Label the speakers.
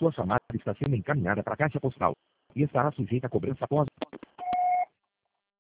Speaker 1: Sua chamada está sendo encaminhada para a caixa postal e estará sujeita a cobrança após